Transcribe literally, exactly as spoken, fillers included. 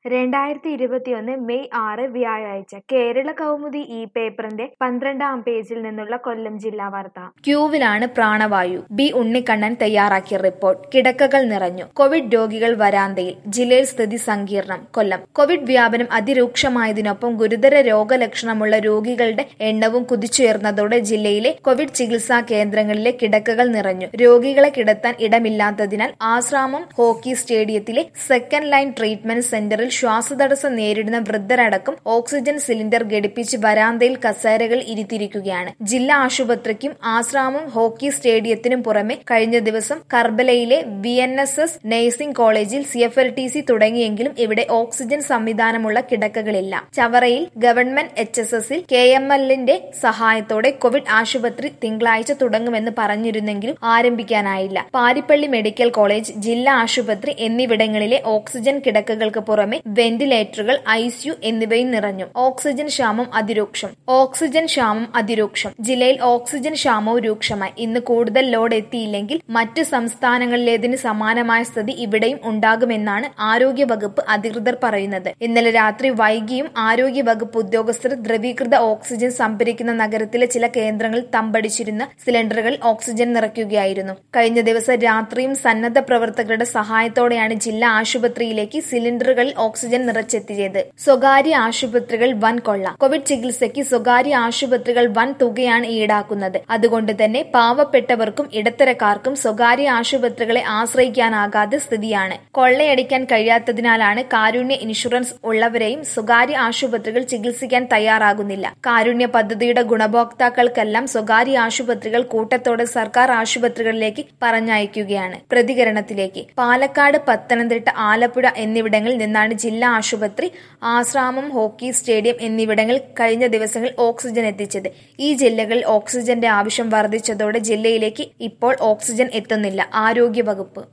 രണ്ടായിരത്തി ഇരുപത്തിയൊന്ന് മെയ് ആറ് വ്യാഴാഴ്ച കേരള കൗമുദി ഈ പേപ്പറിന്റെ പന്ത്രണ്ടാം പേജിൽ നിന്നുള്ള കൊല്ലം ജില്ലാ വാർത്ത. ക്യൂവിലാണ് പ്രാണവായു. ബി ഉണ്ണിക്കണ്ണൻ തയ്യാറാക്കിയ റിപ്പോർട്ട്. കിടക്കകൾ നിറഞ്ഞു. കോവിഡ് രോഗികൾ വരാന്തയിൽ. ജില്ലയിൽ സ്ഥിതി സങ്കീർണം. കൊല്ലം. കോവിഡ് വ്യാപനം അതിരൂക്ഷമായതിനൊപ്പം ഗുരുതര രോഗലക്ഷണമുള്ള രോഗികളുടെ എണ്ണവും കുതിച്ചുയർന്നതോടെ ജില്ലയിലെ കോവിഡ് ചികിത്സാ കേന്ദ്രങ്ങളിലെ കിടക്കകൾ നിറഞ്ഞു. രോഗികളെ കിടത്താൻ ഇടമില്ലാത്തതിനാൽ ആശ്രാമം ഹോക്കി സ്റ്റേഡിയത്തിലെ സെക്കൻഡ് ലൈൻ ട്രീറ്റ്മെന്റ് സെന്ററിൽ ശ്വാസതടസ്സം നേരിടുന്ന വൃദ്ധരടക്കം ഓക്സിജൻ സിലിണ്ടർ ഘടിപ്പിച്ച് വരാന്തയിൽ കസേരകൾ ഇരുത്തിയിരിക്കുകയാണ്. ജില്ലാ ആശുപത്രിക്കും ആശ്രാമം ഹോക്കി സ്റ്റേഡിയത്തിനും പുറമെ കഴിഞ്ഞ ദിവസം കർബലയിലെ V N S S nursing കോളേജിൽ C F L T C തുടങ്ങിയെങ്കിലും ഇവിടെ ഓക്സിജൻ സംവിധാനമുള്ള കിടക്കകളില്ല. ചവറയിൽ ഗവൺമെന്റ് എച്ച് എസ് എസിൽ കെ എം എല്ലിന്റെ സഹായത്തോടെ കോവിഡ് ആശുപത്രി തിങ്കളാഴ്ച തുടങ്ങുമെന്ന് പറഞ്ഞിരുന്നെങ്കിലും ആരംഭിക്കാനായില്ല. പാരിപ്പള്ളി മെഡിക്കൽ കോളേജ്, ജില്ലാ ആശുപത്രി എന്നിവിടങ്ങളിലെ ഓക്സിജൻ കിടക്കകൾക്ക് പുറമെ വെന്റിലേറ്ററുകൾ, ഐ സി യു എന്നിവയും നിറഞ്ഞു. ഓക്സിജൻ ക്ഷാമം അതിരൂക്ഷം. ഓക്സിജൻ ക്ഷാമം അതിരൂക്ഷം. ജില്ലയിൽ ഓക്സിജൻ ക്ഷാമവും രൂക്ഷമായി. ഇന്ന് കൂടുതൽ ലോഡ് എത്തിയില്ലെങ്കിൽ മറ്റ് സംസ്ഥാനങ്ങളിലേതിന് സമാനമായ സ്ഥിതി ഇവിടെയും ഉണ്ടാകുമെന്നാണ് ആരോഗ്യ വകുപ്പ് അധികൃതർ പറയുന്നത്. ഇന്നലെ രാത്രി വൈകിയും ആരോഗ്യ വകുപ്പ് ഉദ്യോഗസ്ഥർ ദ്രവീകൃത ഓക്സിജൻ സംഭരിക്കുന്ന നഗരത്തിലെ ചില കേന്ദ്രങ്ങളിൽ തമ്പടിച്ചിരുന്ന സിലിണ്ടറുകളിൽ ഓക്സിജൻ നിറയ്ക്കുകയായിരുന്നു. കഴിഞ്ഞ ദിവസം രാത്രിയും സന്നദ്ധ പ്രവർത്തകരുടെ സഹായത്തോടെയാണ് ജില്ലാ ആശുപത്രിയിലേക്ക് സിലിണ്ടറുകളിൽ ഓക്സിജൻ നിറച്ചെത്തിയത്. സ്വകാര്യ ആശുപത്രികൾ വൻ കൊള്ള. കോവിഡ് ചികിത്സയ്ക്ക് സ്വകാര്യ ആശുപത്രികൾ വൻ തുകയാണ് ഈടാക്കുന്നത്. അതുകൊണ്ട് തന്നെ പാവപ്പെട്ടവർക്കും ഇടത്തരക്കാർക്കും സ്വകാര്യ ആശുപത്രികളെ ആശ്രയിക്കാനാകാത്ത സ്ഥിതിയാണ്. കൊള്ളയടിക്കാൻ കഴിയാത്തതിനാലാണ് കാരുണ്യ ഇൻഷുറൻസ് ഉള്ളവരെയും സ്വകാര്യ ആശുപത്രികൾ ചികിത്സിക്കാൻ തയ്യാറാകുന്നില്ല. കാരുണ്യ പദ്ധതിയുടെ ഗുണഭോക്താക്കൾക്കെല്ലാം സ്വകാര്യ ആശുപത്രികൾ കൂട്ടത്തോടെ സർക്കാർ ആശുപത്രികളിലേക്ക് പറഞ്ഞയക്കുകയാണ്. പ്രതികരണത്തിലേക്ക്. പാലക്കാട്, പത്തനംതിട്ട, ആലപ്പുഴ എന്നിവിടങ്ങളിൽ നിന്നാണ് ജില്ലാ ആശുപത്രി, ആശ്രാമം ഹോക്കി സ്റ്റേഡിയം എന്നിവിടങ്ങളിൽ കഴിഞ്ഞ ദിവസങ്ങളിൽ ഓക്സിജൻ എത്തിച്ചത്. ഈ ജില്ലകളിൽ ഓക്സിജന്റെ ആവശ്യം വർദ്ധിച്ചതോടെ ജില്ലയിലേക്ക് ഇപ്പോൾ ഓക്സിജൻ എത്തുന്നില്ല. ആരോഗ്യ വകുപ്പ്